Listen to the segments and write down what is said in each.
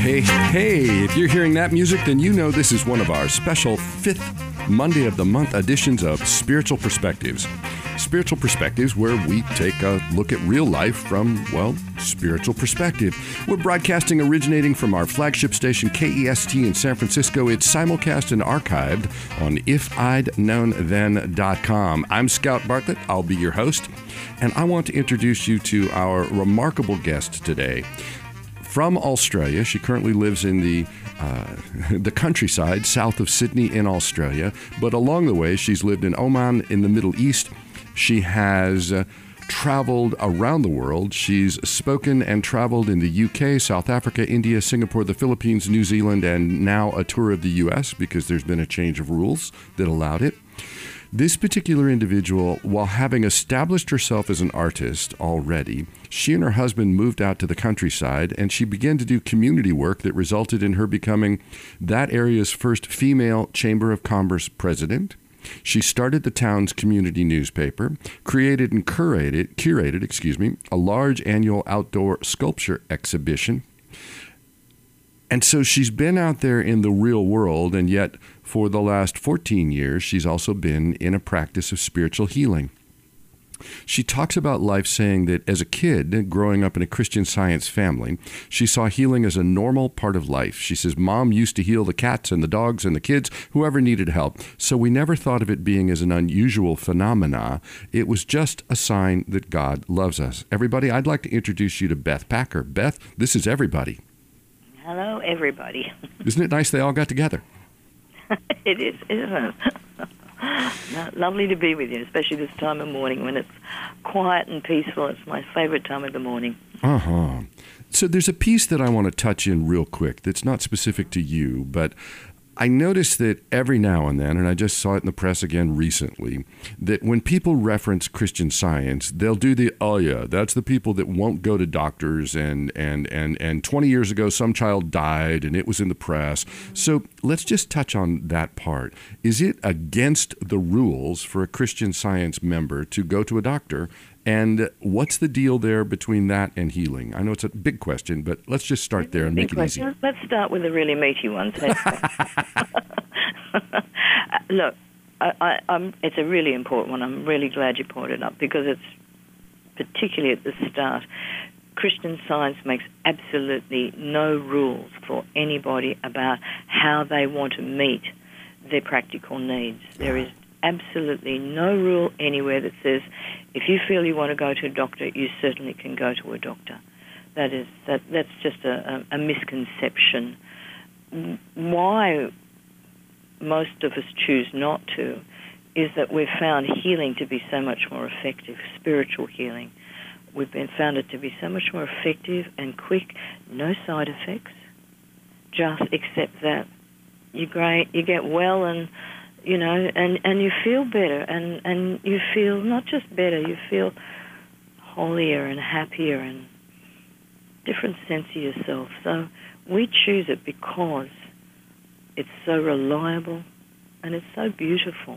Hey, if you're hearing that music, then you know this is one of our special 5th Monday of the month editions of Spiritual Perspectives. Spiritual Perspectives, where we take a look at real life from, well, spiritual perspective. We're broadcasting originating from our flagship station, KEST in San Francisco. It's simulcast and archived on ifidknownthen.com. I'm Scout Bartlett. I'll be your host, and I want to introduce you to our remarkable guest today. From Australia, she currently lives in the countryside south of Sydney in Australia, but along the way, she's lived in Oman in the Middle East. She has traveled around the world. She's spoken and traveled in the UK, South Africa, India, Singapore, the Philippines, New Zealand, and now a tour of the US because there's been a change of rules that allowed it. This particular individual, while having established herself as an artist already, she and her husband moved out to the countryside, and she began to do community work that resulted in her becoming that area's first female Chamber of Commerce president. She started the town's community newspaper, created and curated, a large annual outdoor sculpture exhibition. And so she's been out there in the real world, and yet for the last 14 years, she's also been in a practice of spiritual healing. She talks about life saying that as a kid, growing up in a Christian Science family, she saw healing as a normal part of life. She says, Mom used to heal the cats and the dogs and the kids, whoever needed help. So we never thought of it being as an unusual phenomena. It was just a sign that God loves us. Everybody, I'd like to introduce you to Beth Packer. Beth, this is everybody. Hello, everybody. Isn't it nice they all got together? It is, isn't it? Lovely to be with you, especially this time of morning when it's quiet and peaceful. It's my favorite time of the morning. Uh-huh. So there's a piece that I want to touch in real quick that's not specific to you, but I notice that every now and then, and I just saw it in the press again recently, that when people reference Christian Science, they'll do the, oh yeah, that's the people that won't go to doctors, and 20 years ago some child died and it was in the press. So let's just touch on that part. Is it against the rules for a Christian Science member to go to a doctor? And what's the deal there between that and healing? I know it's a big question, but let's just start there and make it easy. Let's start with the really meaty ones. Look, it's a really important one. I'm really glad you brought it up because it's particularly at the start. Christian Science makes absolutely no rules for anybody about how they want to meet their practical needs. There is absolutely no rule anywhere that says if you feel you want to go to a doctor, you certainly can go to a doctor. That's just a misconception. Why most of us choose not to is that we've found healing to be so much more effective, spiritual healing. We've found it to be so much more effective and quick, no side effects, just accept that you get well and you know, and you feel better, and you feel not just better, you feel holier and happier and different sense of yourself. So we choose it because it's so reliable and it's so beautiful.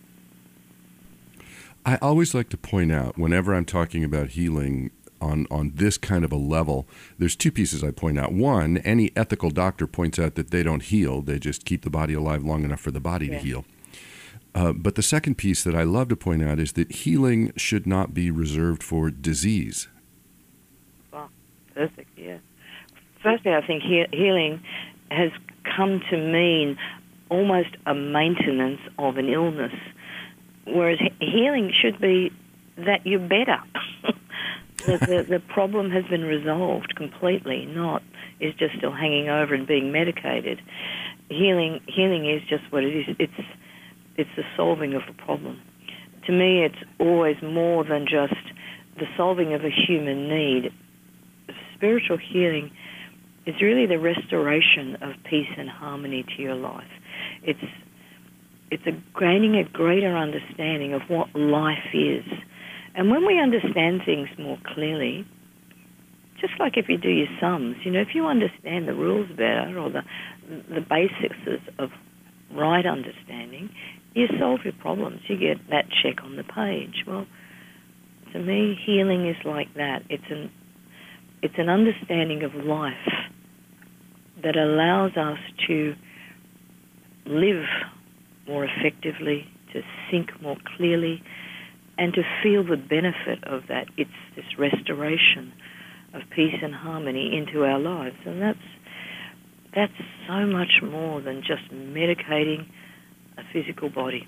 I always like to point out, whenever I'm talking about healing on this kind of a level, there's two pieces I point out. One, any ethical doctor points out that they don't heal. They just keep the body alive long enough for the body to heal. But the second piece that I love to point out is that healing should not be reserved for disease. Well, perfect, yeah. Firstly, I think healing has come to mean almost a maintenance of an illness, whereas healing should be that you're better. The problem has been resolved completely, not is just still hanging over and being medicated. Healing is just what it is. It's the solving of a problem. To me, it's always more than just the solving of a human need. Spiritual healing is really the restoration of peace and harmony to your life. It's gaining a greater understanding of what life is. And when we understand things more clearly, just like if you do your sums, you know, if you understand the rules better or the basics of right understanding, you solve your problems. You get that check on the page. Well, to me, healing is like that. It's an understanding of life that allows us to live more effectively, to think more clearly, and to feel the benefit of that. It's this restoration of peace and harmony into our lives. And that's so much more than just medicating a physical body.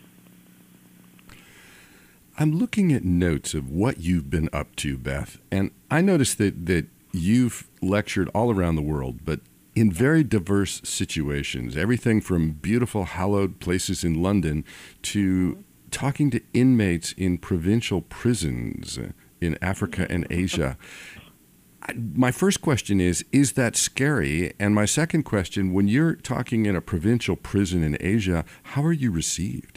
I'm looking at notes of what you've been up to, Beth, and I noticed that you've lectured all around the world, but in very diverse situations, everything from beautiful hallowed places in London to talking to inmates in provincial prisons in Africa and Asia. My first question is that scary? And my second question, when you're talking in a provincial prison in Asia, how are you received?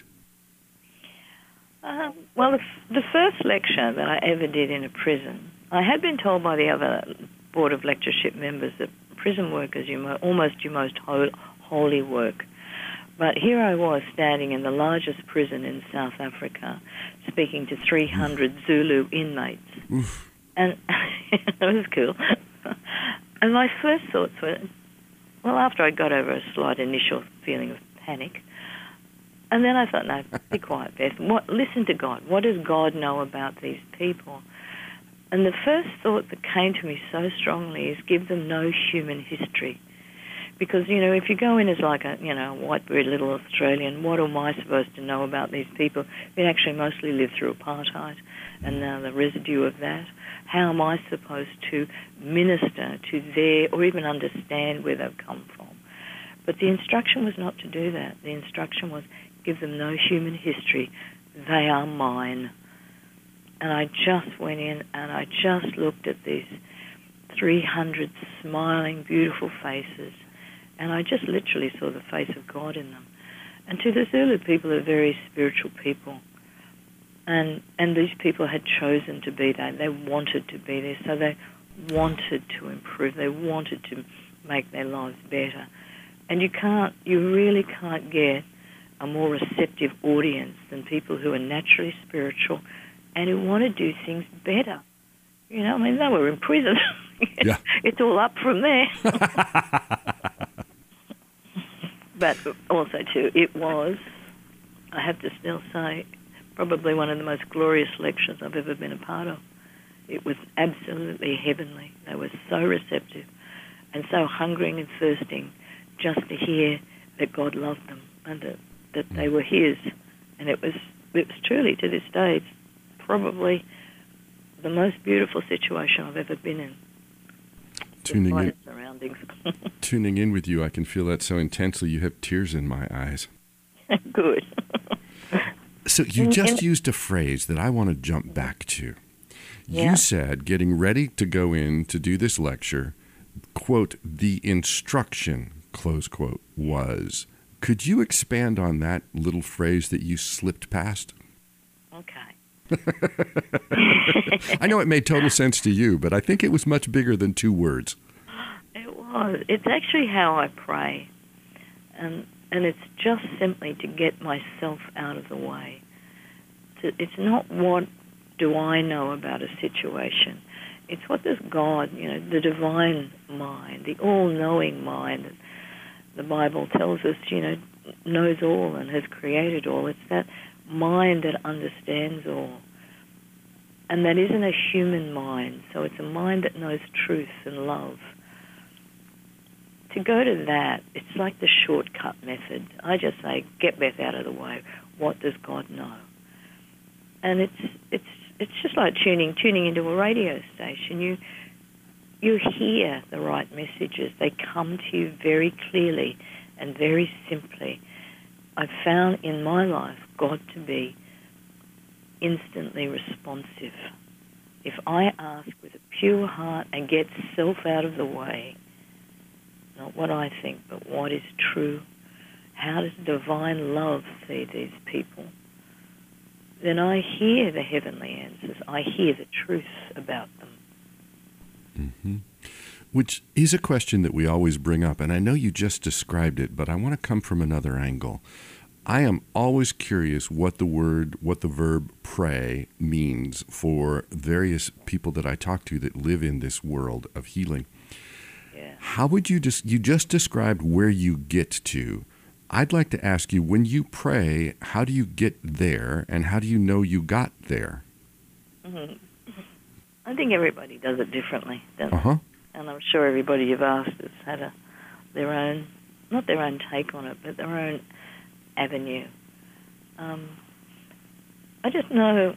Well, the first lecture that I ever did in a prison, I had been told by the other Board of Lectureship members that prison work is almost your most holy work. But here I was standing in the largest prison in South Africa, speaking to 300 Zulu inmates. Oof. And it was cool. And my first thoughts were, well, after I got over a slight initial feeling of panic, and then I thought, no, be quiet, Beth. Listen to God. What does God know about these people? And the first thought that came to me so strongly is give them no human history. Because, if you go in as like a, white-bread little Australian, what am I supposed to know about these people who actually mostly lived through apartheid and now the residue of that? How am I supposed to minister to their, or even understand where they've come from? But the instruction was not to do that. The instruction was give them no human history. They are mine. And I just went in and I just looked at these 300 smiling, beautiful faces, and I just literally saw the face of God in them. And to the Zulu people, are very spiritual people. And these people had chosen to be that. They wanted to be there, so they wanted to improve. They wanted to make their lives better. And you really can't get a more receptive audience than people who are naturally spiritual and who want to do things better. They were in prison. Yeah. It's all up from there. But also, too, it was, I have to still say, probably one of the most glorious lectures I've ever been a part of. It was absolutely heavenly. They were so receptive and so hungering and thirsting just to hear that God loved them and that they were His. And it was truly, to this day, it's probably the most beautiful situation I've ever been in. Tuning in with you, I can feel that so intensely. You have tears in my eyes. Good. So you just used a phrase that I want to jump back to. Yeah. You said, getting ready to go in to do this lecture, quote, the instruction, close quote, was. Could you expand on that little phrase that you slipped past? Okay. I know it made total sense to you, but I think it was much bigger than two words. It was. It's actually how I pray. And it's just simply to get myself out of the way. It's not what do I know about a situation. It's what does God, the divine mind, the all-knowing mind, the Bible tells us, knows all and has created all. It's that mind that understands all. And that isn't a human mind, so it's a mind that knows truth and love. To go to that, it's like the shortcut method. I just say, get Beth out of the way. What does God know? And it's just like tuning into a radio station. You hear the right messages. They come to you very clearly and very simply. I've found in my life God to be instantly responsive. If I ask with a pure heart and get self out of the way, not what I think, but what is true, how does divine love see these people, then I hear the heavenly answers. I hear the truth about them. Mm-hmm. Which is a question that we always bring up, and I know you just described it, but I want to come from another angle. I am always curious what the verb pray means for various people that I talk to that live in this world of healing. Yeah. How would you you just described where you get to. I'd like to ask you, when you pray, how do you get there, and how do you know you got there? Mm-hmm. I think everybody does it differently, don't they? Uh-huh. And I'm sure everybody you've asked has had their own, not their own take on it, but their own avenue. I just know,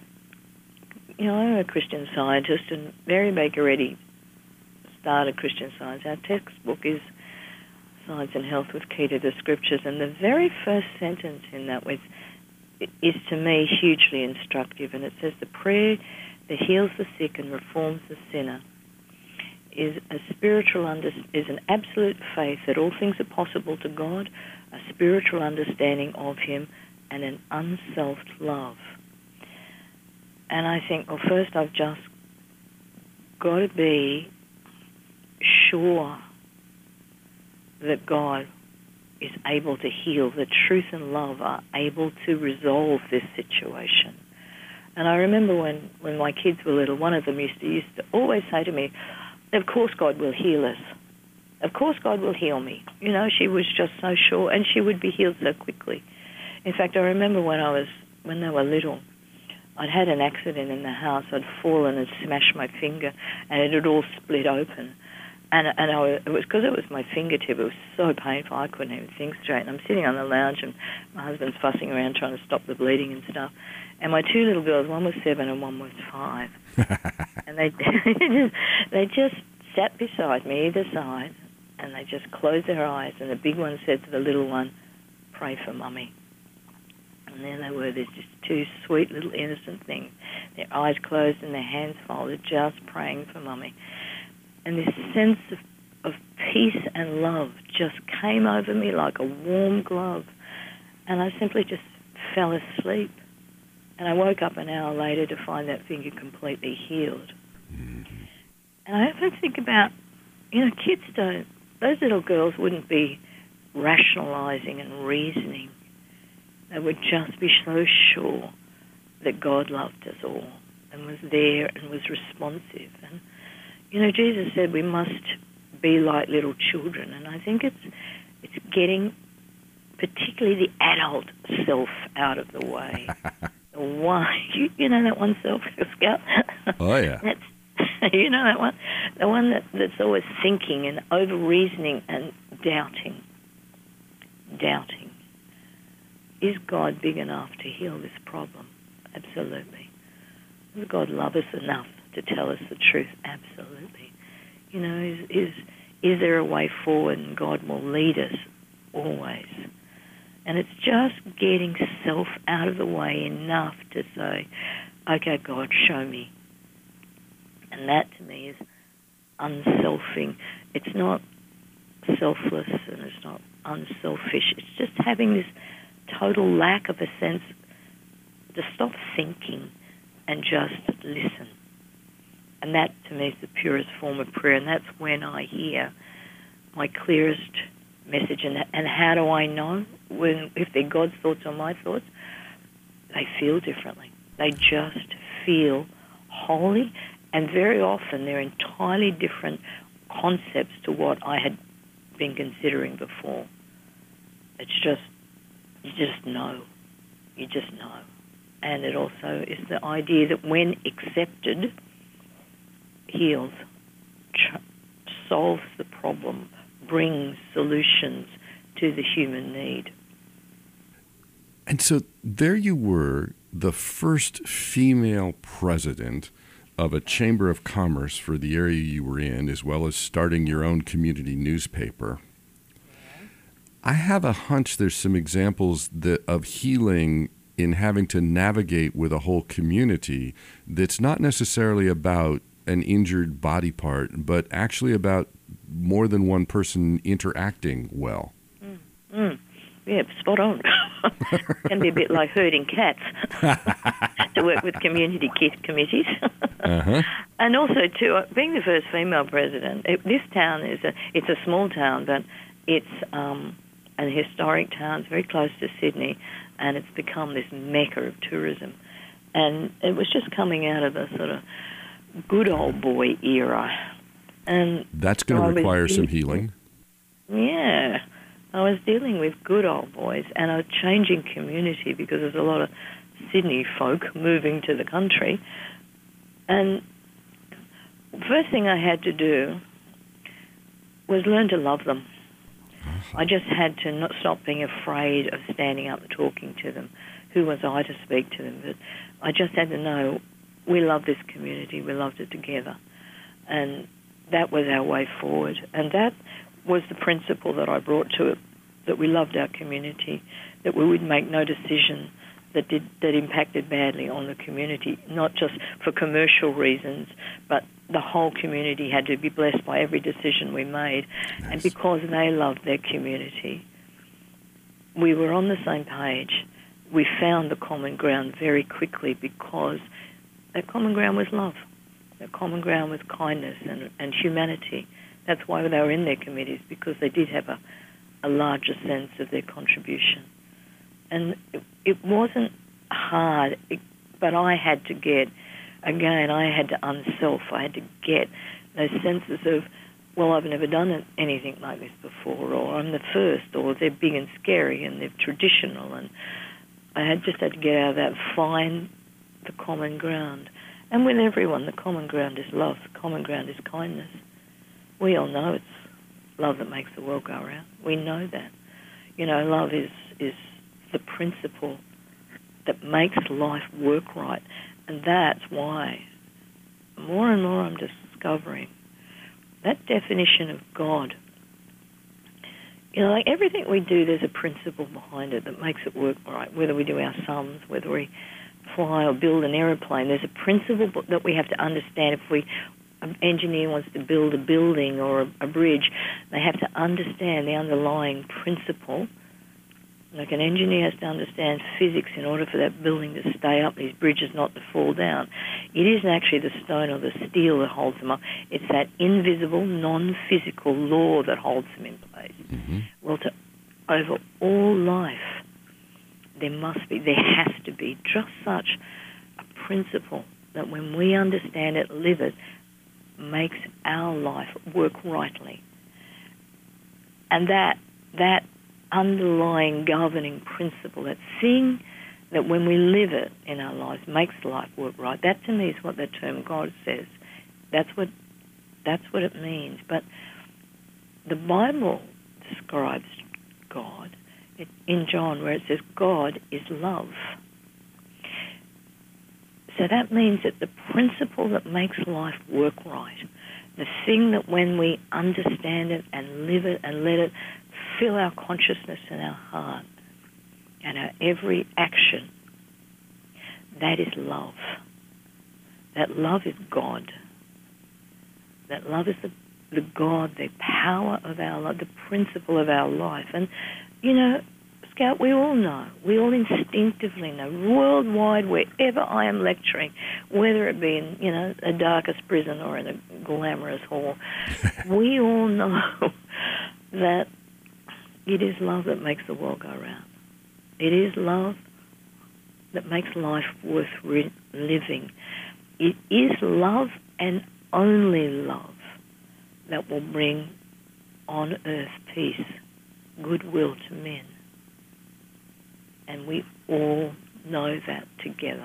I'm a Christian Scientist, and Mary Baker Eddy started Christian Science. Our textbook is Science and Health with Key to the Scriptures, and the very first sentence in that is to me hugely instructive, and it says, the prayer that heals the sick and reforms the sinner is an absolute faith that all things are possible to God, a spiritual understanding of Him, and an unselfed love. And I think, well, first I've just got to be sure that God is able to heal, that truth and love are able to resolve this situation. And I remember when my kids were little, one of them used to always say to me, of course God will heal us. Of course God will heal me. She was just so sure, and she would be healed so quickly. In fact, I remember when they were little, I'd had an accident in the house. I'd fallen and smashed my finger, and it had all split open. And it was because it was my fingertip. It was so painful, I couldn't even think straight. And I'm sitting on the lounge, and my husband's fussing around trying to stop the bleeding and stuff. And my two little girls, one was 7 and one was 5, and they just sat beside me either side, and they just closed their eyes. And the big one said to the little one, "Pray for Mummy." And there they were, these just two sweet little innocent things, their eyes closed and their hands folded, just praying for Mummy. And this sense of peace and love just came over me like a warm glove. And I simply just fell asleep. And I woke up an hour later to find that finger completely healed. Mm-hmm. And I often think about, kids those little girls wouldn't be rationalizing and reasoning. They would just be so sure that God loved us all and was there and was responsive. And, Jesus said we must be like little children. And I think it's getting particularly the adult self out of the way. The one, that one self, Scout? Oh, yeah. That one? The one that's always thinking and over-reasoning and doubting. Doubting. Is God big enough to heal this problem? Absolutely. Does God love us enough to tell us the truth? Absolutely. Is there a way forward, and God will lead us always? And it's just getting self out of the way enough to say, okay, God, show me. And that to me is unselfing. It's not selfless and it's not unselfish. It's just having this total lack of a sense to stop thinking and just listen. And that, to me, is the purest form of prayer, and that's when I hear my clearest message. And how do I know if they're God's thoughts or my thoughts? They feel differently. They just feel holy, and very often they're entirely different concepts to what I had been considering before. It's just, you just know. You just know. And it also is the idea that when accepted, heals, solves the problem, brings solutions to the human need. And so there you were, the first female president of a chamber of commerce for the area you were in, as well as starting your own community newspaper. I have a hunch there's some examples of healing in having to navigate with a whole community that's not necessarily about an injured body part, but actually about more than one person interacting well. Yeah, spot on. Can be a bit like herding cats to work with community committees. Uh-huh. And also, too, being the first female president, this town it's a small town, but it's an historic town. It's very close to Sydney, and it's become this mecca of tourism. And it was just coming out of a sort of good old boy era. And that's going to require some healing. Yeah. I was dealing with good old boys and a changing community because there's a lot of Sydney folk moving to the country. And first thing I had to do was learn to love them. I just had to not stop being afraid of standing up and talking to them. Who was I to speak to them? But I just had to know we love this community. We loved it together. And that was our way forward. And that was the principle that I brought to it, that we loved our community, that we would make no decision that impacted badly on the community, not just for commercial reasons, but the whole community had to be blessed by every decision we made. Nice. And because they loved their community, we were on the same page. We found the common ground very quickly because that common ground was love. That common ground was kindness and humanity. That's why they were in their committees, because they did have a larger sense of their contribution. And it wasn't hard, but I had to get, again, I had to unself. I had to get those senses of, well, I've never done anything like this before, or I'm the first, or they're big and scary and they're traditional. And I just had to get out of that, find the common ground. And with everyone, the common ground is love. The common ground is kindness. We all know it's love that makes the world go round. We know that. You know, love is the principle that makes life work right. And that's why more and more I'm discovering that definition of God. You know, like everything we do, there's a principle behind it that makes it work right. Whether we do our sums, whether we fly or build an aeroplane, there's a principle that we have to understand. If an engineer wants to build a building or a bridge, they have to understand the underlying principle. Like an engineer has to understand physics in order for that building to stay up, these bridges not to fall down. It isn't actually the stone or the steel that holds them up. It's that invisible, non-physical law that holds them in place. Mm-hmm. Well, over all life, there has to be just such a principle that when we understand it, live it, makes our life work rightly. And that underlying governing principle, that thing that when we live it in our lives makes life work right, that to me is what the term God says. That's what it means. But the Bible describes God in John, where it says God is love. So that means that the principle that makes life work right, the thing that when we understand it and live it and let it fill our consciousness and our heart and our every action, that is love. That love is God. That love is the God, the power of our life, the principle of our life. And, you know, Scout, we all know, we all instinctively know, worldwide, wherever I am lecturing, whether it be in, you know, a darkest prison or in a glamorous hall, we all know that it is love that makes the world go round. It is love that makes life worth living. It is love and only love that will bring on earth peace, goodwill to men. And we all know that together.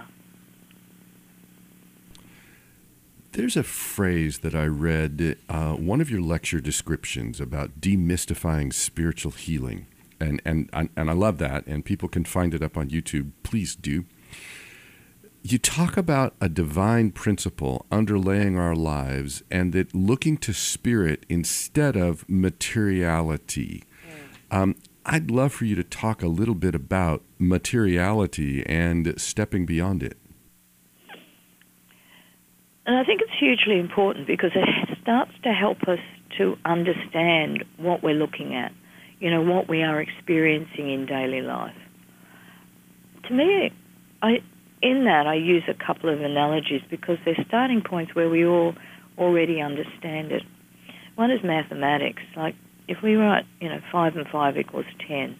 There's a phrase that I read, one of your lecture descriptions about demystifying spiritual healing. And I love that, and people can find it up on YouTube. Please do. You talk about a divine principle underlaying our lives and that looking to spirit instead of materiality. I'd love for you to talk a little bit about materiality and stepping beyond it. And I think it's hugely important because it starts to help us to understand what we're looking at, you know, what we are experiencing in daily life. To me, I use a couple of analogies because they're starting points where we all already understand it. One is mathematics. Like if we write, 5 and 5 equals 10,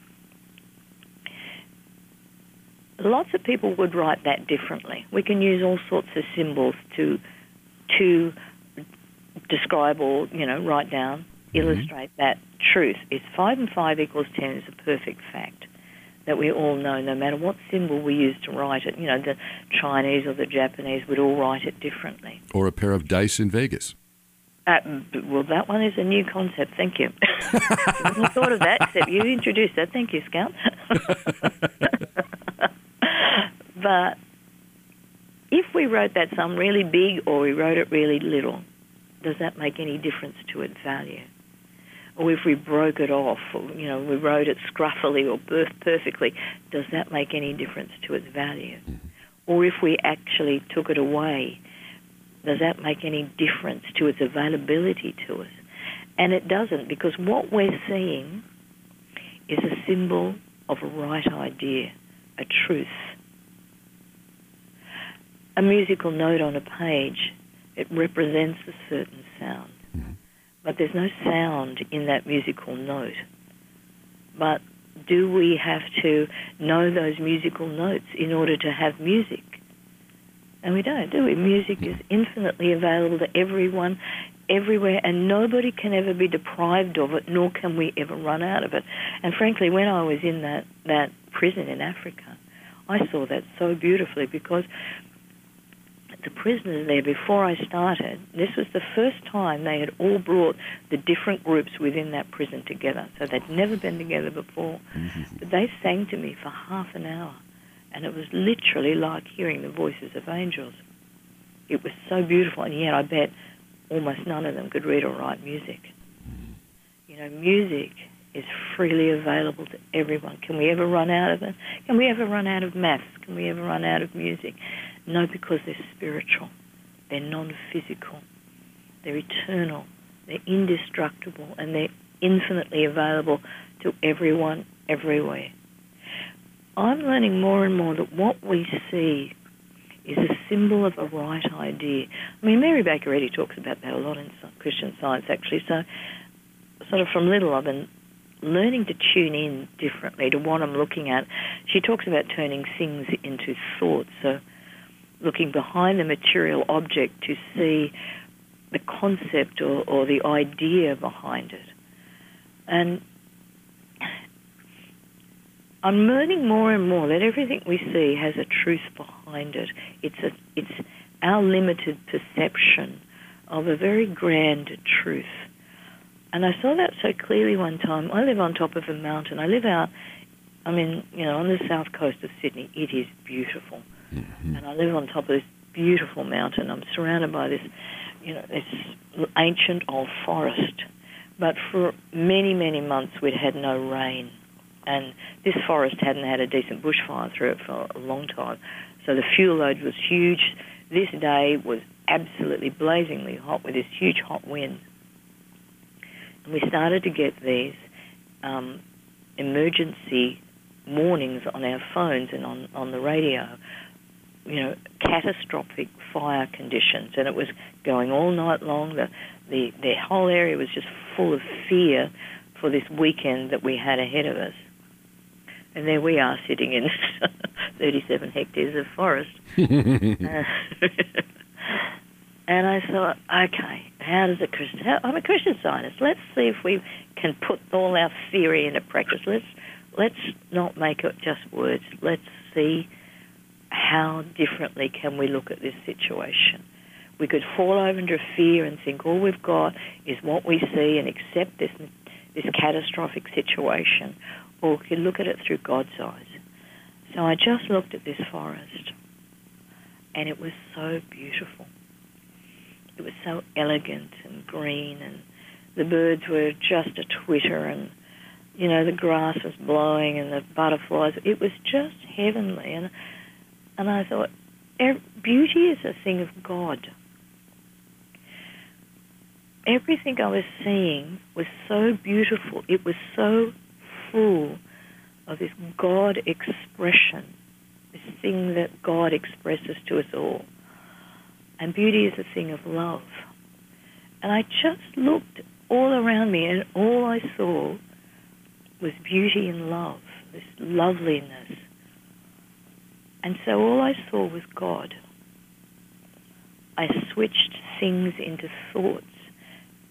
lots of people would write that differently. We can use all sorts of symbols to describe or, write down, illustrate that truth. Is 5 and 5 equals 10 is a perfect fact that we all know, no matter what symbol we use to write it. The Chinese or the Japanese would all write it differently. Or a pair of dice in Vegas. Well, that one is a new concept. Thank you. I hadn't thought of that, except you introduced that. Thank you, Scout. But if we wrote that sum really big or we wrote it really little, does that make any difference to its value? Or if we broke it off, or, we wrote it scruffily or perfectly, does that make any difference to its value? Or if we actually took it away, does that make any difference to its availability to us? And it doesn't, because what we're seeing is a symbol of a right idea, a truth. A musical note on a page, it represents a certain sound. But there's no sound in that musical note. But do we have to know those musical notes in order to have music? And we don't, do we? Music is infinitely available to everyone, everywhere, and nobody can ever be deprived of it, nor can we ever run out of it. And frankly, when I was in that prison in Africa, I saw that so beautifully, because the prisoners there, before I started, this was the first time they had all brought the different groups within that prison together. So they'd never been together before. But they sang to me for half an hour, and it was literally like hearing the voices of angels. It was so beautiful, and yet I bet almost none of them could read or write music. Music is freely available to everyone. Can we ever run out of it? Can we ever run out of maths? Can we ever run out of music? No, because they're spiritual. They're non-physical. They're eternal. They're indestructible, and they're infinitely available to everyone, everywhere. I'm learning more and more that what we see is a symbol of a right idea. I mean, Mary Baker Eddy talks about that a lot in Christian Science, actually. So sort of from little, I've been learning to tune in differently to what I'm looking at. She talks about turning things into thoughts, so looking behind the material object to see the concept or the idea behind it. And I'm learning more and more that everything we see has a truth behind it. It's our limited perception of a very grand truth. And I saw that so clearly one time. I live on top of a mountain. I live out, on the south coast of Sydney. It is beautiful. And I live on top of this beautiful mountain. I'm surrounded by this, this ancient old forest. But for many, many months we'd had no rain. And this forest hadn't had a decent bushfire through it for a long time. So the fuel load was huge. This day was absolutely blazingly hot with this huge hot wind. And we started to get these emergency warnings on our phones and on the radio, catastrophic fire conditions. And it was going all night long. The whole area was just full of fear for this weekend that we had ahead of us. And there we are sitting in 37 hectares of forest. And I thought, okay, how does a Christian... I'm a Christian Scientist. Let's see if we can put all our theory into practice. Let's not make it just words. Let's see how differently can we look at this situation. We could fall over into fear and think all we've got is what we see and accept this catastrophic situation, or we could look at it through God's eyes. So I just looked at this forest, and it was so beautiful. It was so elegant and green, and the birds were just a twitter, and, the grass was blowing and the butterflies. It was just heavenly. And I thought, beauty is a thing of God. Everything I was seeing was so beautiful. It was so full of this God expression, this thing that God expresses to us all. And beauty is a thing of love. And I just looked all around me, and all I saw was beauty and love, this loveliness. And so all I saw was God. I switched things into thoughts,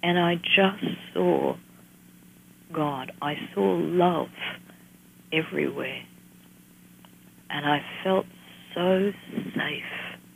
And I just saw God. I saw love everywhere. And I felt so safe.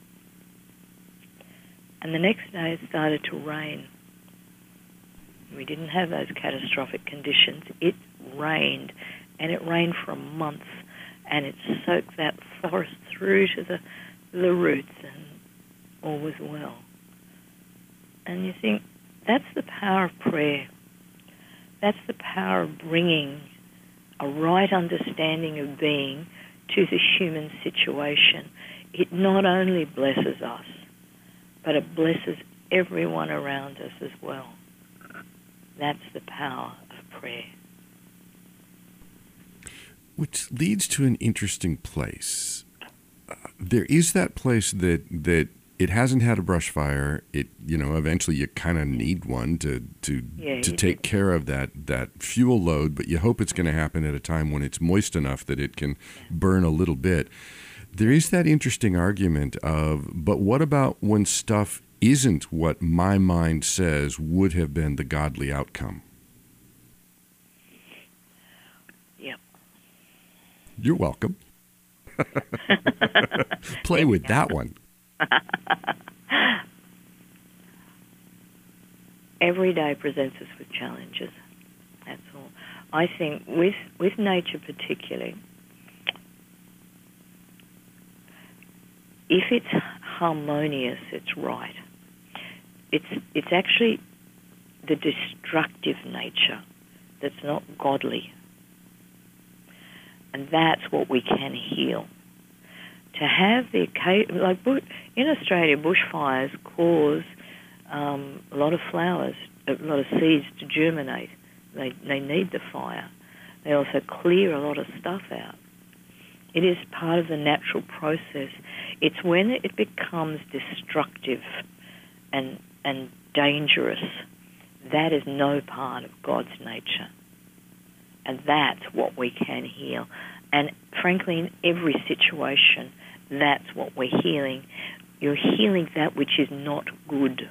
And the next day it started to rain. We didn't have those catastrophic conditions. It rained, and it rained for a month, and it soaked that forest through to the roots, and all was well. And you think, that's the power of prayer. That's the power of bringing a right understanding of being to the human situation. It not only blesses us, but it blesses everyone around us as well. That's the power of prayer. Which leads to an interesting place. There is that place that it hasn't had a brush fire. It, eventually you kind of need one to take care of that fuel load, but you hope it's going to happen at a time when it's moist enough that it can burn a little bit. There is that interesting argument of, but what about when stuff isn't what my mind says would have been the godly outcome? Yep. You're welcome. Play with that one. Every day presents us with challenges. That's all. I think with nature particularly, if it's harmonious, it's right. It's actually the destructive nature that's not godly. And that's what we can heal. To have the occasion, like in Australia, bushfires cause a lot of flowers, a lot of seeds to germinate. They need the fire. They also clear a lot of stuff out. It is part of the natural process. It's when it becomes destructive and dangerous, that is no part of God's nature. And that's what we can heal. And frankly, in every situation, that's what we're healing. You're healing that which is not good.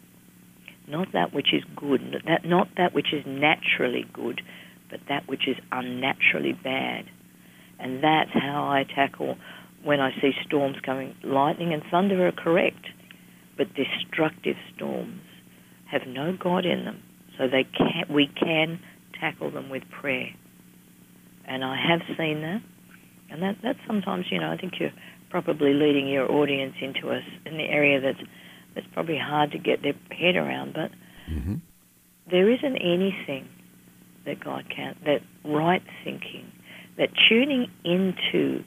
Not that which is good, not that which is naturally good, but that which is unnaturally bad. And that's how I tackle when I see storms coming. Lightning and thunder are correct, but destructive storms have no God in them. So we can tackle them with prayer. And I have seen that. And that's sometimes, I think you're probably leading your audience into an area that's probably hard to get their head around. But there isn't anything that God can't, that right thinking, that tuning into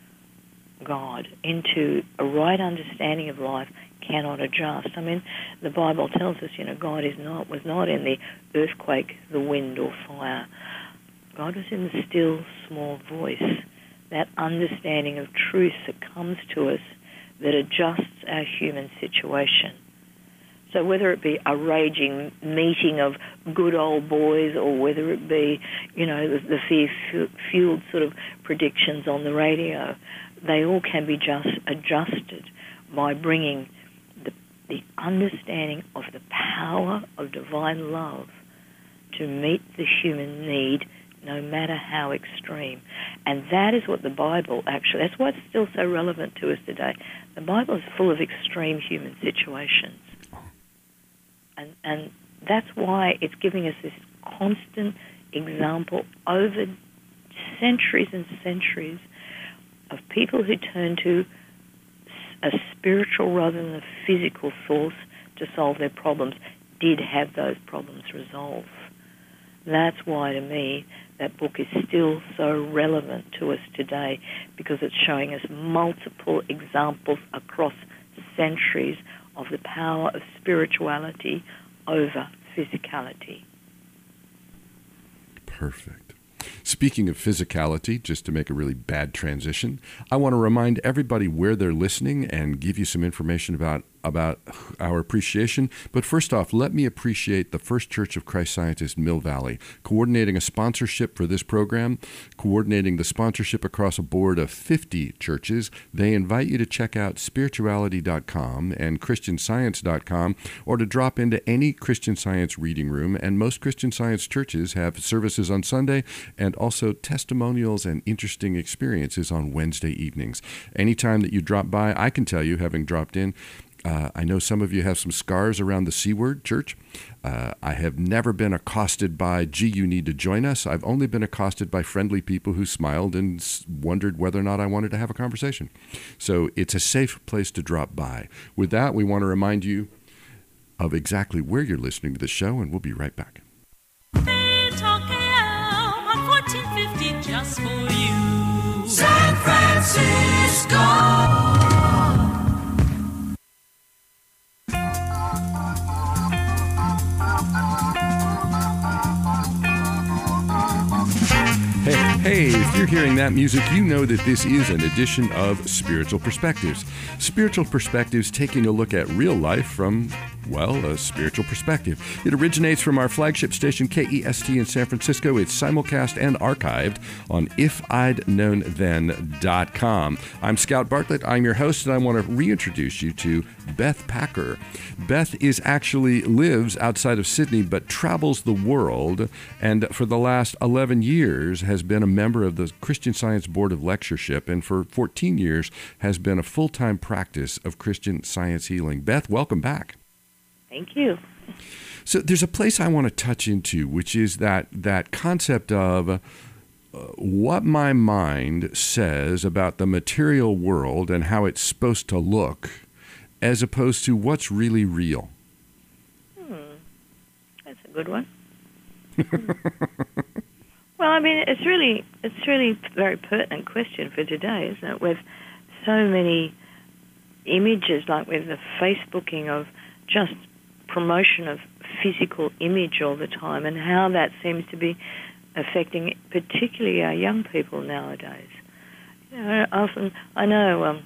God, into a right understanding of life cannot adjust. I mean, the Bible tells us, God was not in the earthquake, the wind, or fire. God was in the still, small voice. That understanding of truth that comes to us that adjusts our human situation. So whether it be a raging meeting of good old boys or whether it be, the fear-fueled sort of predictions on the radio, they all can be just adjusted by bringing the understanding of the power of divine love to meet the human need no matter how extreme. And that is what the Bible actually, that's why it's still so relevant to us today. The Bible is full of extreme human situations. And that's why it's giving us this constant example over centuries and centuries of people who turn to a spiritual rather than a physical source to solve their problems, did have those problems resolved. That's why, to me, that book is still so relevant to us today, because it's showing us multiple examples across centuries of the power of spirituality over physicality. Perfect. Speaking of physicality, just to make a really bad transition, I want to remind everybody where they're listening and give you some information about about our appreciation. But first off, let me appreciate the First Church of Christ Scientist, Mill Valley, coordinating a sponsorship for this program, coordinating the sponsorship across a board of 50 churches. They invite you to check out spirituality.com and christianscience.com, or to drop into any Christian Science reading room. And most Christian Science churches have services on Sunday and also testimonials and interesting experiences on Wednesday evenings. Anytime that you drop by, I can tell you, having dropped in, I know some of you have some scars around the C word, church. I have never been accosted by, gee, you need to join us. I've only been accosted by friendly people who smiled and wondered whether or not I wanted to have a conversation. So it's a safe place to drop by. With that, we want to remind you of exactly where you're listening to the show, and we'll be right back. On 1450 just for you. San Francisco. Hey, if you're hearing that music, you know that this is an edition of Spiritual Perspectives. Spiritual Perspectives taking a look at real life from, well, a spiritual perspective. It originates from our flagship station, KEST in San Francisco. It's simulcast and archived on ifidknownthen.com. I'm Scout Bartlett. I'm your host, and I want to reintroduce you to Beth Packer. Beth lives outside of Sydney, but travels the world, and for the last 11 years has been a member of the Christian Science Board of Lectureship, and for 14 years has been a full-time practice of Christian Science healing. Beth, welcome back. Thank you. So there's a place I want to touch into, which is that concept of what my mind says about the material world and how it's supposed to look, as opposed to what's really real. That's a good one. Well, I mean, it's really a very pertinent question for today, isn't it? With so many images, like with the Facebooking of just promotion of physical image all the time, and how that seems to be affecting particularly our young people nowadays. You know, often I know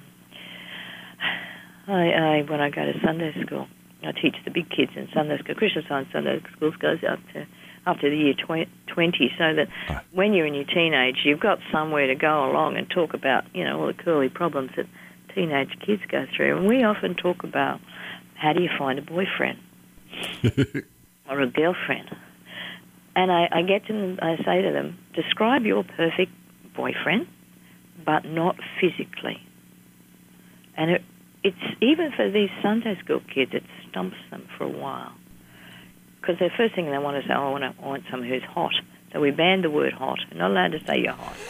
I when I go to Sunday school, I teach the big kids in Sunday school. Christian Science Sunday schools goes up to the year 20, so that when you're in your teenage, you've got somewhere to go along and talk about, you know, all the curly problems that teenage kids go through. And we often talk about, how do you find a boyfriend or a girlfriend? And I get to them, I say to them, describe your perfect boyfriend, but not physically. And it's even for these Sunday school kids, it stumps them for a while. Because the first thing they want to say, I want someone who's hot. So we banned the word hot. You're not allowed to say you're hot.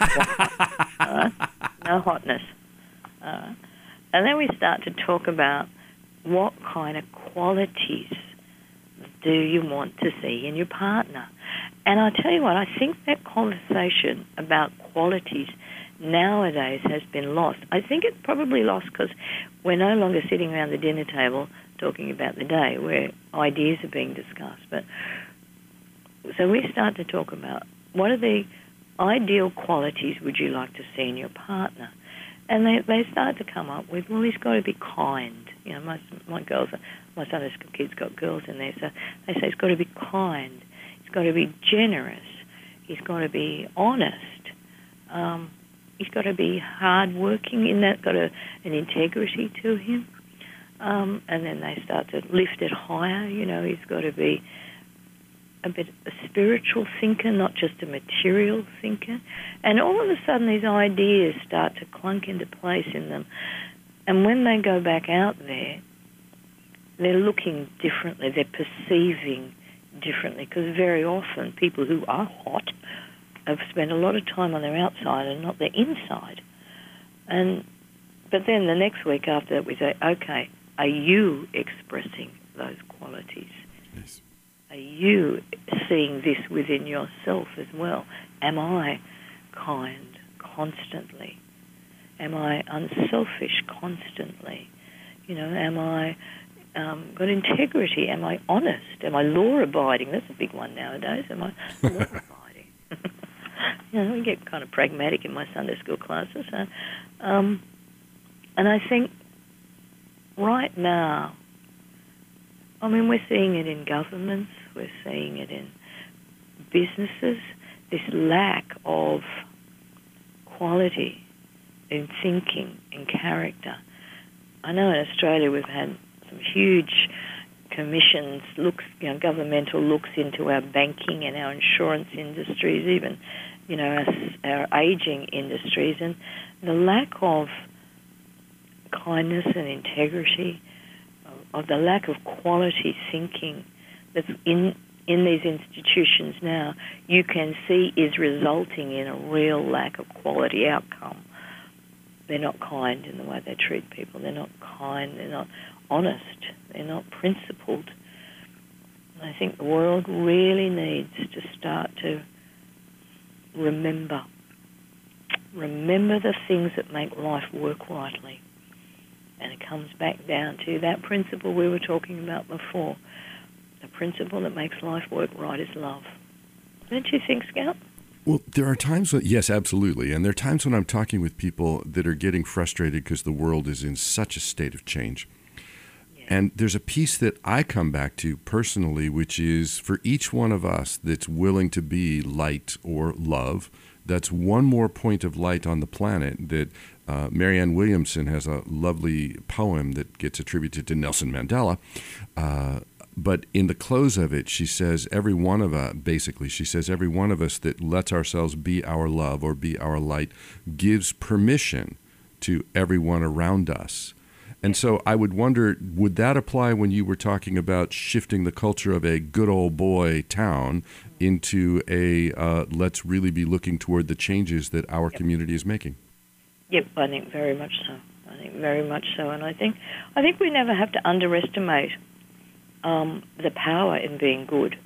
No hotness. And then we start to talk about what kind of qualities do you want to see in your partner. And I tell you what, I think that conversation about qualities nowadays has been lost. I think it's probably lost because we're no longer sitting around the dinner table talking about the day where ideas are being discussed. But so we start to talk about what are the ideal qualities would you like to see in your partner? And they start to come up with, well, he's got to be kind. You know, my Sunday school kids got girls in there, so they say he's got to be kind. He's got to be generous. He's got to be honest. He's got to be hard-working, in that got an integrity to him. And then they start to lift it higher. You know, he's got to be a spiritual thinker, not just a material thinker. And all of a sudden these ideas start to clunk into place in them. And when they go back out there, they're looking differently, they're perceiving differently, because very often people who are hot have spent a lot of time on their outside and not their inside. But then the next week after that we say, okay, are you expressing those qualities? Yes. Are you seeing this within yourself as well? Am I kind constantly? Am I unselfish constantly? You know, am I got integrity? Am I honest? Am I law-abiding? That's a big one nowadays. Am I law-abiding? You know, we get kind of pragmatic in my Sunday school classes. And I think right now, I mean, we're seeing it in governments, we're seeing it in businesses, this lack of quality in thinking, in character. I know in Australia we've had some huge commissions, governmental looks into our banking and our insurance industries, even, our aging industries, and the lack of kindness and integrity, of the lack of quality thinking that's in these institutions now, you can see is resulting in a real lack of quality outcome. They're not kind in the way they treat people. They're not kind. They're not honest. They're not principled. And I think the world really needs to start to remember the things that make life work rightly. And it comes back down to that principle we were talking about before. The principle that makes life work right is love. Don't you think, Scout? Well, there are times when, yes, absolutely. And there are times when I'm talking with people that are getting frustrated because the world is in such a state of change. Yeah. And there's a piece that I come back to personally, which is for each one of us that's willing to be light or love, that's one more point of light on the planet. That Marianne Williamson has a lovely poem that gets attributed to Nelson Mandela. But in the close of it, she says, every one of us that lets ourselves be our love or be our light gives permission to everyone around us. And so I would wonder, would that apply when you were talking about shifting the culture of a good old boy town into a let's really be looking toward the changes that our community is making? Yep, I think very much so. And I think we never have to underestimate the power in being good.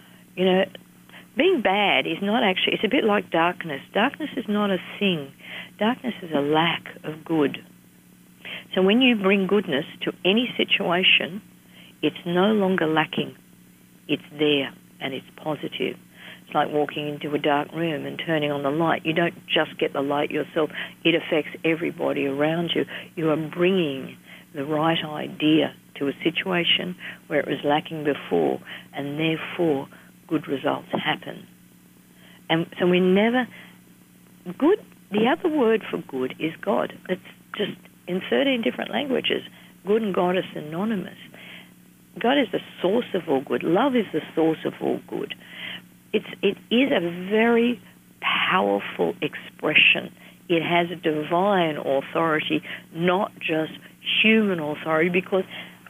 Being bad is not actually, it's a bit like darkness. Darkness is not a thing. Darkness is a lack of good. So when you bring goodness to any situation, it's no longer lacking. It's there and it's positive. It's like walking into a dark room and turning on the light. You don't just get the light yourself. It affects everybody around you. You are bringing the right idea to a situation where it was lacking before, and therefore good results happen. And so we never... Good, the other word for good is God. It's just in 13 different languages. Good and God are synonymous. God is the source of all good. Love is the source of all good. It is a very powerful expression. It has a divine authority, not just human authority, because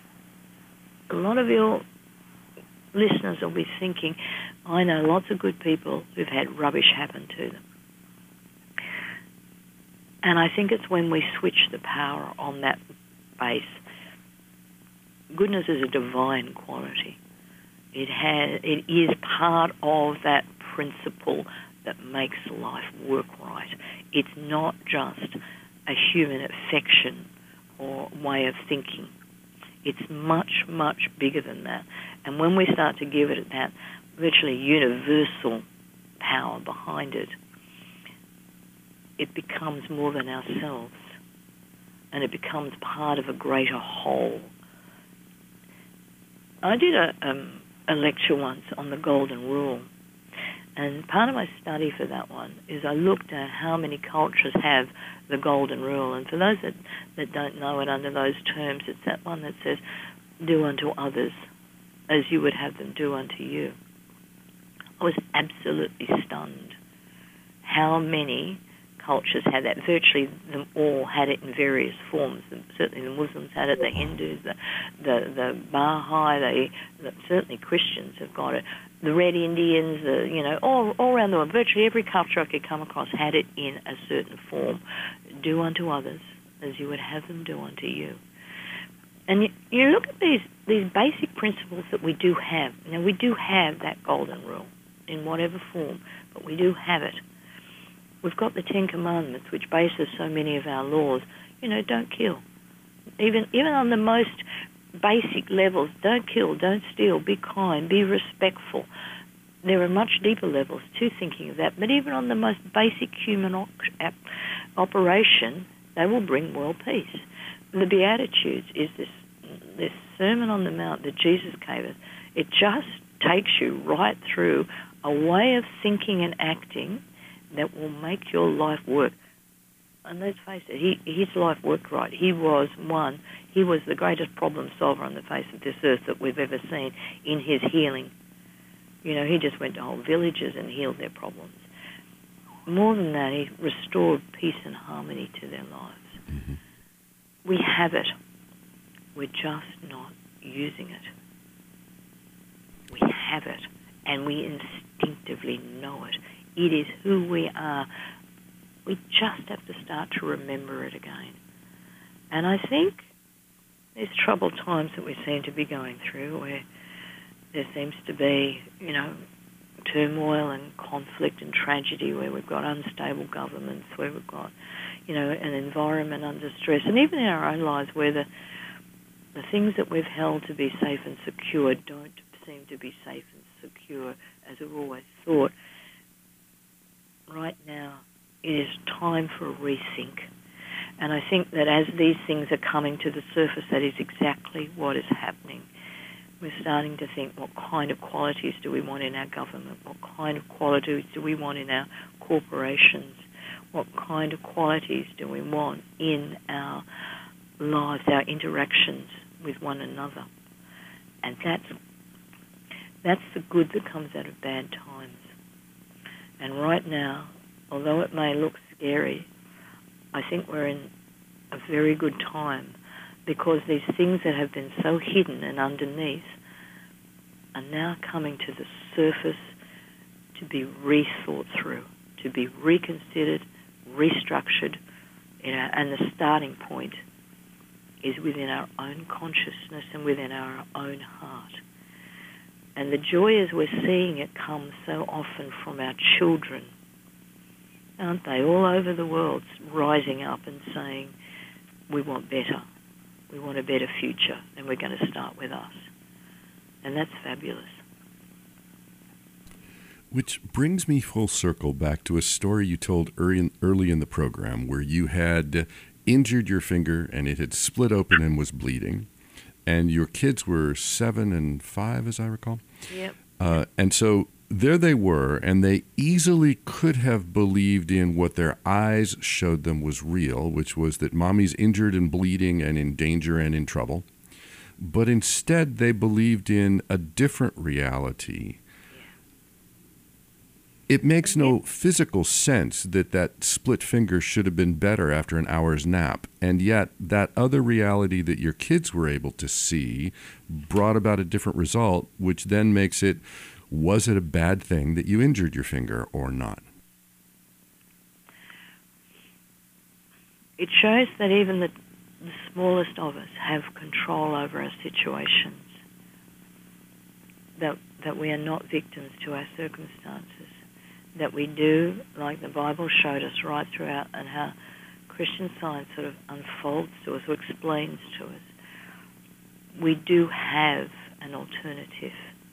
a lot of your listeners will be thinking, I know lots of good people who've had rubbish happen to them. And I think it's when we switch the power on that base. Goodness is a divine quality. It is part of that principle that makes life work right. It's not just a human affection or way of thinking. It's much, much bigger than that. And when we start to give it that virtually universal power behind it, it becomes more than ourselves, and it becomes part of a greater whole. I did a lecture once on the Golden Rule, and part of my study for that one is I looked at how many cultures have the Golden Rule. And for those that don't know it under those terms, it's that one that says, do unto others as you would have them do unto you. I was absolutely stunned how many cultures had that. Virtually them all had it in various forms. Certainly the Muslims had it, the Hindus, the Baha'i, certainly Christians have got it. The Red Indians, all around the world, virtually every culture I could come across had it in a certain form. Do unto others as you would have them do unto you. And you look at these basic principles that we do have. Now, we do have that Golden Rule in whatever form, but we do have it. We've got the Ten Commandments, which bases so many of our laws. Don't kill. Even on the most basic levels, don't kill, don't steal, be kind, be respectful. There are much deeper levels to thinking of that. But even on the most basic human operation, they will bring world peace. the Beatitudes is this Sermon on the Mount that Jesus gave us. It just takes you right through a way of thinking and acting that will make your life work. And let's face it, his life worked right. He was the greatest problem solver on the face of this earth that we've ever seen in his healing. You know, he just went to whole villages and healed their problems. More than that, he restored peace and harmony to their lives. Mm-hmm. We have it. We're just not using it. We have it, and we instinctively know it. It is who we are. We just have to start to remember it again. And I think these troubled times that we seem to be going through, where there seems to be, you know, turmoil and conflict and tragedy, where we've got unstable governments, where we've got, you know, an environment under stress, and even in our own lives where the things that we've held to be safe and secure don't seem to be safe and secure as we've always thought. Right now, it is time for a rethink. And I think that as these things are coming to the surface, that is exactly what is happening. We're starting to think, what kind of qualities do we want in our government? What kind of qualities do we want in our corporations? What kind of qualities do we want in our lives, our interactions with one another? And that's the good that comes out of bad times. And right now, although it may look scary, I think we're in a very good time, because these things that have been so hidden and underneath are now coming to the surface to be rethought through, to be reconsidered, restructured, you know, and the starting point is within our own consciousness and within our own heart. And the joy as we're seeing it come so often from our children, aren't they, all over the world, rising up and saying, we want better, we want a better future, and we're going to start with us. And that's fabulous. Which brings me full circle back to a story you told early in the program, where you had injured your finger and it had split open and was bleeding. And your kids were 7 and 5, as I recall. Yep. And so there they were, and they easily could have believed in what their eyes showed them was real, which was that mommy's injured and bleeding and in danger and in trouble. But instead, they believed in a different reality. It makes no physical sense that split finger should have been better after an hour's nap. And yet, that other reality that your kids were able to see brought about a different result, which then makes it, was it a bad thing that you injured your finger or not? It shows that even the smallest of us have control over our situations, that we are not victims to our circumstances, that we do, like the Bible showed us right throughout, and how Christian Science sort of unfolds to us or explains to us, we do have an alternative.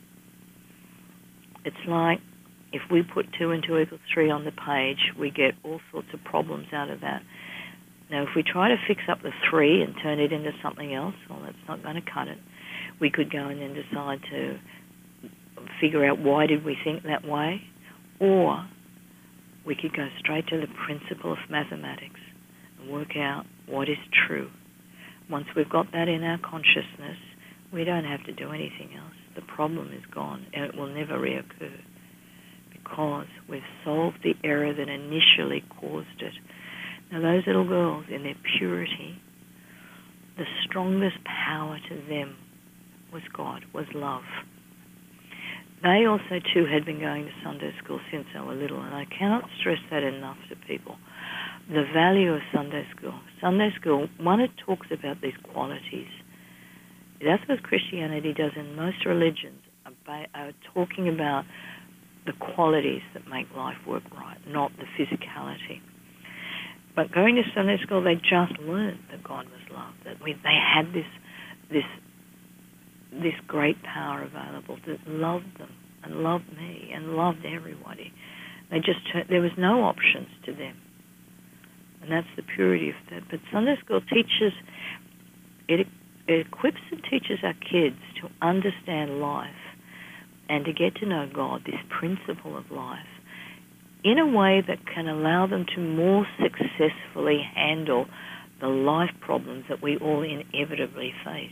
It's like if we put 2 and 2 equals 3 on the page, we get all sorts of problems out of that. Now, if we try to fix up the 3 and turn it into something else, well, that's not going to cut it. We could go and then decide to figure out why did we think that way, or we could go straight to the principle of mathematics and work out what is true. Once we've got that in our consciousness, we don't have to do anything else. The problem is gone, and it will never reoccur, because we've solved the error that initially caused it. Now, those little girls, in their purity, the strongest power to them was God, was love. They also, too, had been going to Sunday school since they were little, and I cannot stress that enough to people. The value of Sunday school. Sunday school, one, it talks about these qualities. That's what Christianity does in most religions, are talking about the qualities that make life work right, not the physicality. But going to Sunday school, they just learned that God was love, that they had this great power available that loved them and loved me and loved everybody. There was no options to them. And that's the purity of that. But Sunday school teaches it equips and teaches our kids to understand life and to get to know God, this principle of life, in a way that can allow them to more successfully handle the life problems that we all inevitably face.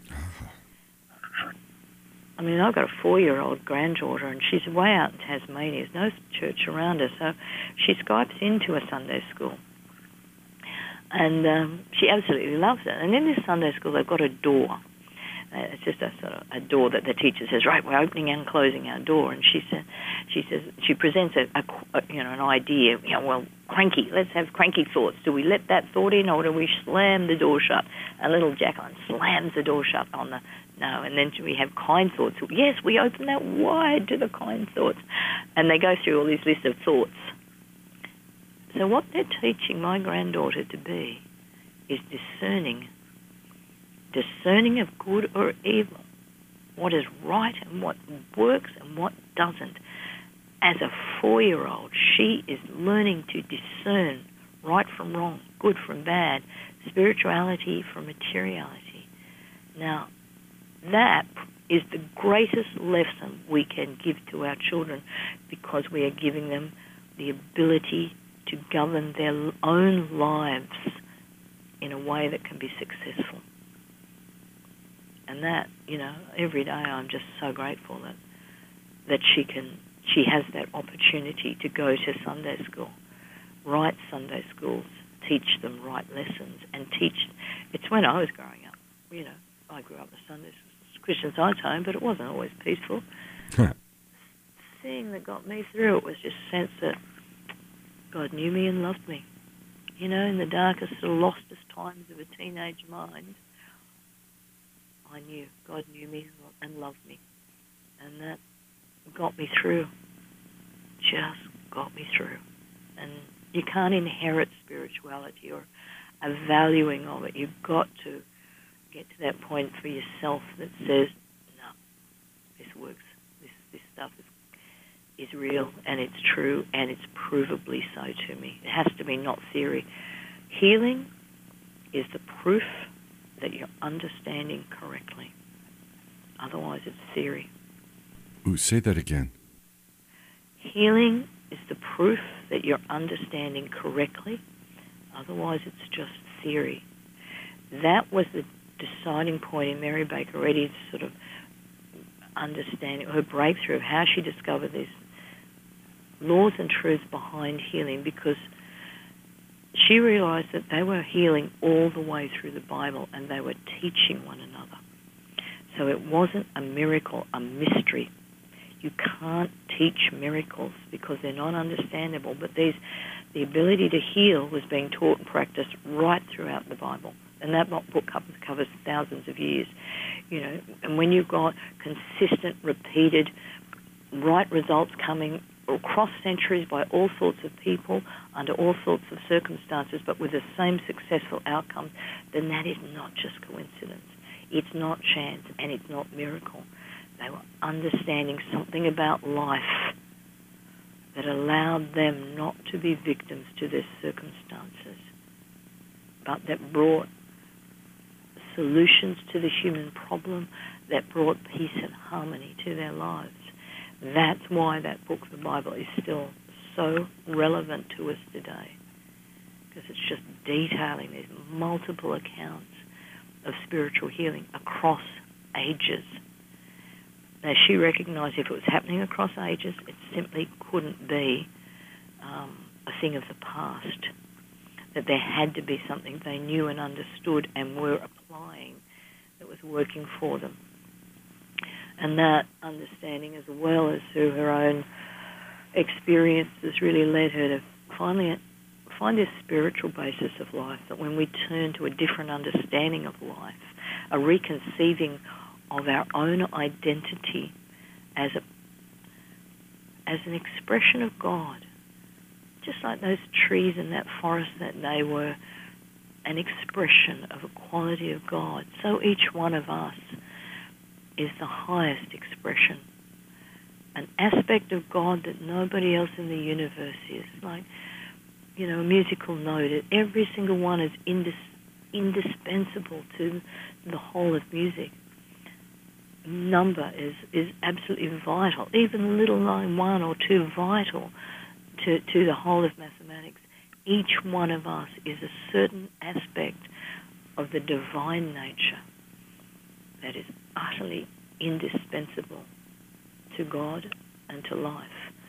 I mean, I've got a 4-year-old granddaughter, and she's way out in Tasmania. There's no church around her, so she Skypes into a Sunday school. And she absolutely loves it. And in this Sunday school, they've got a door. It's just a sort of a door that the teacher says, right, we're opening and closing our door. And she presents an idea. Well, cranky. Let's have cranky thoughts. Do we let that thought in, or do we slam the door shut? And little Jacqueline slams the door shut on the no. And then we have kind thoughts. Yes, we open that wide to the kind thoughts. And they go through all these lists of thoughts. So what they're teaching my granddaughter to be is discerning of good or evil, what is right and what works and what doesn't. As a 4-year-old, she is learning to discern right from wrong, good from bad, spirituality from materiality. Now, that is the greatest lesson we can give to our children, because we are giving them the ability to govern their own lives in a way that can be successful. And that, every day I'm just so grateful that she has that opportunity to go to Sunday school, right Sunday schools, teach them right lessons, and teach. It's when I was growing up, I grew up in a Sunday Christian Science home, but it wasn't always peaceful. The thing that got me through it was just a sense that God knew me and loved me. In the darkest, lostest times of a teenage mind, I knew God knew me and loved me. And that got me through. Just got me through. And you can't inherit spirituality or a valuing of it. You've got to get to that point for yourself that says, no, this works. This stuff is real, and it's true, and it's provably so to me. It has to be not theory. Healing is the proof that you're understanding correctly. Otherwise, it's theory. Ooh, say that again. Healing is the proof that you're understanding correctly. Otherwise, it's just theory. That was the deciding point in Mary Baker Eddy's sort of understanding, her breakthrough of how she discovered these laws and truths behind healing, because she realized that they were healing all the way through the Bible, and they were teaching one another. So it wasn't a miracle, a mystery. You can't teach miracles because they're not understandable, but the ability to heal was being taught and practiced right throughout the Bible. And that book covers thousands of years. And when you've got consistent, repeated, right results coming across centuries by all sorts of people, under all sorts of circumstances, but with the same successful outcomes, then that is not just coincidence. It's not chance, and it's not miracle. They were understanding something about life that allowed them not to be victims to their circumstances, but that brought solutions to the human problem, that brought peace and harmony to their lives. That's why that book, the Bible, is still so relevant to us today, because it's just detailing these multiple accounts of spiritual healing across ages. Now, she recognized if it was happening across ages, it simply couldn't be a thing of the past, that there had to be something they knew and understood and were applying that was working for them. And that understanding, as well as through her own experiences, really led her to finally find this spiritual basis of life, that when we turn to a different understanding of life, a reconceiving of our own identity as an expression of God, just like those trees in that forest, that they were an expression of a quality of God, so each one of us is the highest expression, an aspect of God that nobody else in the universe is. Like, a musical note, every single one is indispensable to the whole of music. Number is absolutely vital, even little line 1 or 2 vital to the whole of mathematics. Each one of us is a certain aspect of the divine nature that is utterly indispensable to God and to life.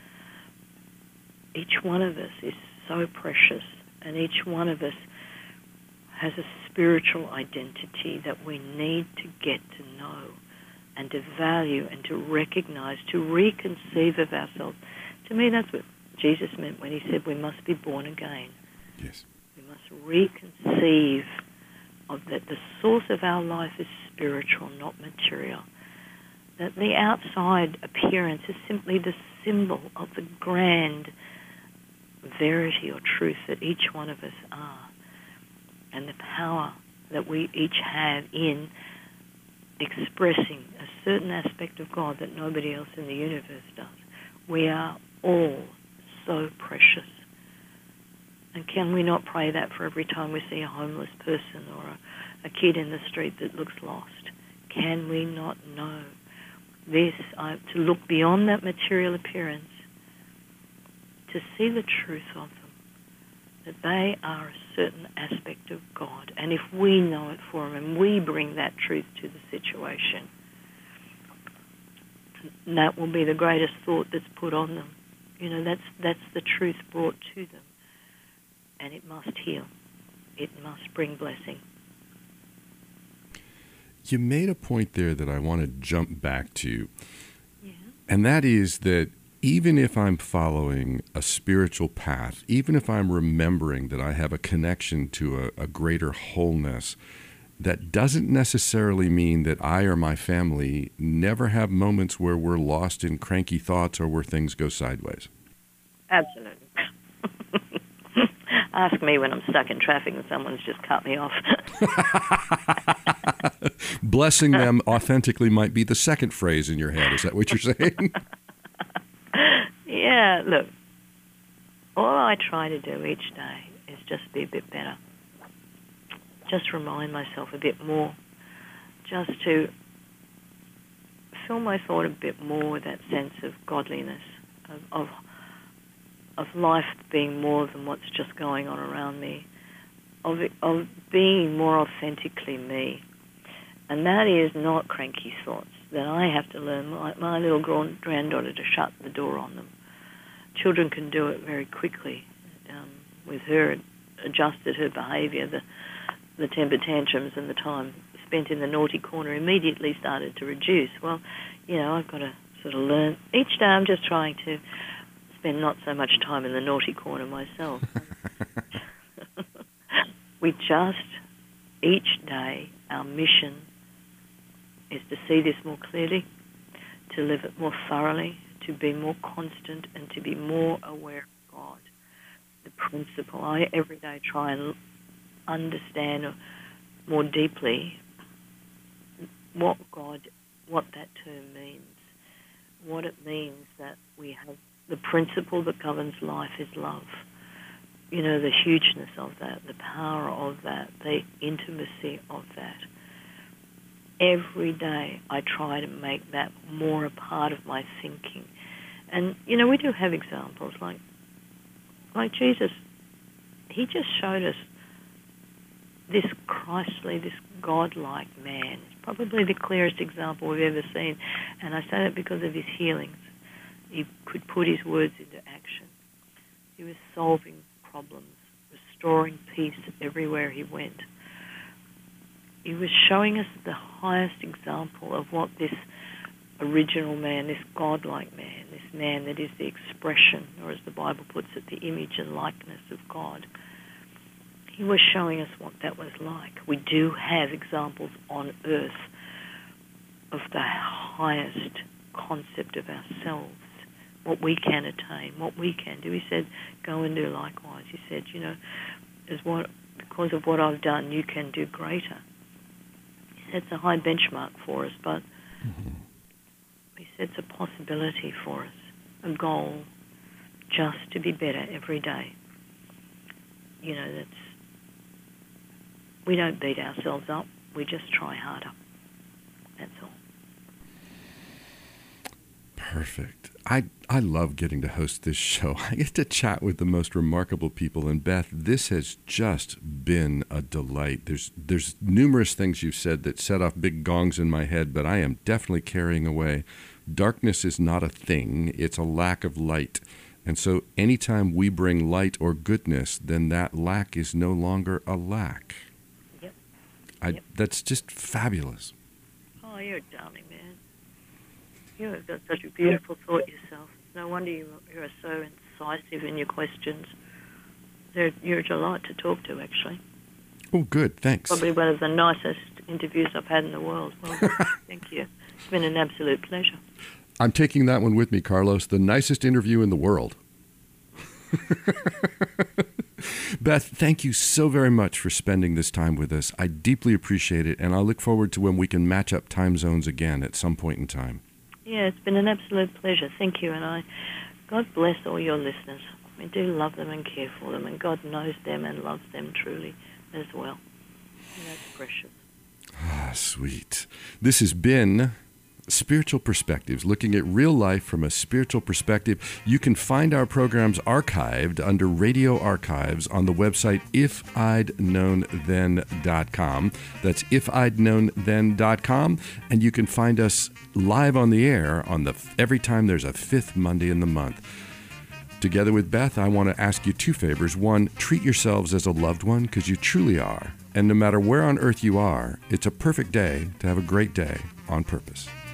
Each one of us is so precious, and each one of us has a spiritual identity that we need to get to know and to value and to recognize, to reconceive of ourselves. To me, that's what Jesus meant when he said we must be born again. Yes. We must reconceive of that the source of our life is spiritual, not material. That the outside appearance is simply the symbol of the grand verity or truth that each one of us are, and the power that we each have in expressing a certain aspect of God that nobody else in the universe does. We are all so precious. And can we not pray that for every time we see a homeless person or a kid in the street that looks lost? Can we not know this, to look beyond that material appearance, to see the truth of them, that they are a certain aspect of God. And if we know it for them and we bring that truth to the situation, that will be the greatest thought that's put on them. You know, that's the truth brought to them. And it must heal. It must bring blessing. You made a point there that I want to jump back to. Yeah. And that is that even if I'm following a spiritual path, even if I'm remembering that I have a connection to a greater wholeness, that doesn't necessarily mean that I or my family never have moments where we're lost in cranky thoughts or where things go sideways. Absolutely. Ask me when I'm stuck in traffic and someone's just cut me off. Blessing them authentically might be the second phrase in your head. Is that what you're saying? Yeah, look, all I try to do each day is just be a bit better. Just remind myself a bit more. Just to fill my thought a bit more with that sense of godliness, of life being more than what's just going on around me, of being more authentically me. And that is not cranky thoughts that I have to learn, my little granddaughter, to shut the door on them. Children can do it very quickly. With her, it adjusted her behaviour. The temper tantrums and the time spent in the naughty corner immediately started to reduce. Well, you know, I've got to sort of learn. Each day I'm just trying to spend not so much time in the naughty corner myself. We just, each day, our mission is to see this more clearly, to live it more thoroughly, to be more constant, and to be more aware of God. The principle. I every day try and understand more deeply what that term means, what it means that we have the principle that governs life is love. You know, the hugeness of that, the power of that, the intimacy of that. Every day I try to make that more a part of my thinking. And, you know, we do have examples like Jesus. He just showed us this Christly, this God-like man. It's probably the clearest example we've ever seen. And I say that because of his healings. He could put his words into action. He was solving problems, restoring peace everywhere he went. He was showing us the highest example of what this original man, this God-like man, this man that is the expression, or as the Bible puts it, the image and likeness of God. He was showing us what that was like. We do have examples on earth of the highest concept of ourselves, what we can attain, what we can do. He said, go and do likewise. He said, you know, because of what I've done, you can do greater. He said it's a high benchmark for us, but he said it's a possibility for us, a goal, just to be better every day. You know, we don't beat ourselves up. We just try harder. That's all. Perfect. I love getting to host this show. I get to chat with the most remarkable people. And Beth, this has just been a delight. There's numerous things you've said that set off big gongs in my head, but I am definitely carrying away. Darkness is not a thing. It's a lack of light. And so anytime we bring light or goodness, then that lack is no longer a lack. Yep. That's just fabulous. Oh, you're a darling man. You have got such a beautiful thought yourself. No wonder you're so incisive in your questions. You're a delight to talk to, actually. Oh, good. Thanks. Probably one of the nicest interviews I've had in the world. Well, thank you. It's been an absolute pleasure. I'm taking that one with me, Carlos. The nicest interview in the world. Beth, thank you so very much for spending this time with us. I deeply appreciate it, and I look forward to when we can match up time zones again at some point in time. Yeah, it's been an absolute pleasure. Thank you, and God bless all your listeners. We do love them and care for them, and God knows them and loves them truly as well. And that's precious. Ah, sweet. This has been Spiritual Perspectives, looking at real life from a spiritual perspective. You can find our programs archived under Radio Archives on the website ifidknownthen.com. That's ifidknownthen.com. And you can find us live on the air every time there's a fifth Monday in the month. Together with Beth, I want to ask you two favors. One, treat yourselves as a loved one, because you truly are. And no matter where on earth you are, it's a perfect day to have a great day on purpose.